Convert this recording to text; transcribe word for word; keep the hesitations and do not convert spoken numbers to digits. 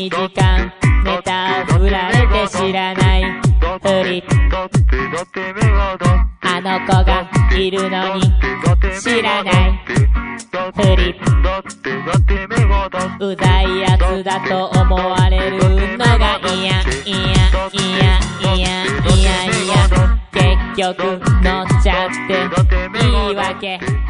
に時間ネタを振られて知らないふり、あの子がいるのに知らないふり、うざいやつだと思われるのがいやいやいやいやいやいや、結局乗っちゃって言い訳。